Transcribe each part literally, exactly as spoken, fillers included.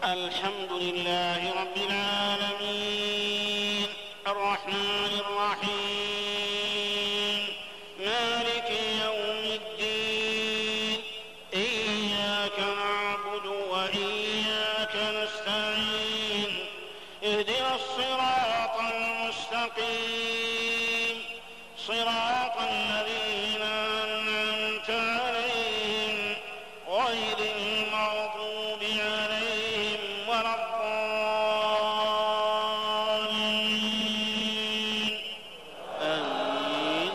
الحمد لله رب العالمين الرحمن الرحيم مالك يوم الدين إياك نعبد وإياك نستعين اهدنا الصراط المستقيم صراط الذين أنعمت عليهم غير المغضوب عليهم ولا الضالين آمين.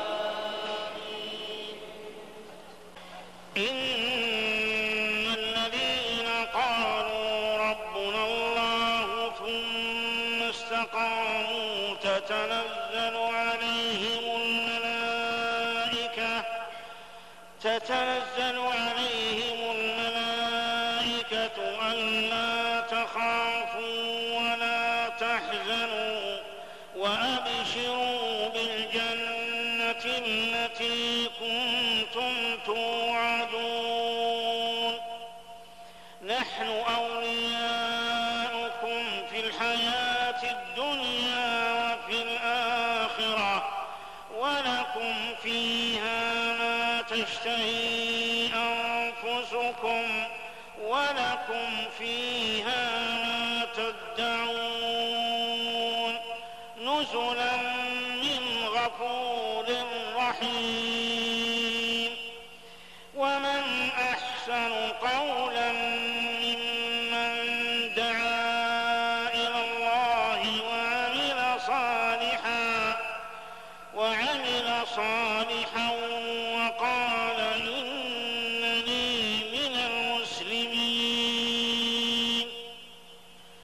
إن الذين قالوا ربنا الله ثم استقاموا تتنزل عليهم الملائكة تتنزل عليهم الملائكة ألا تخافوا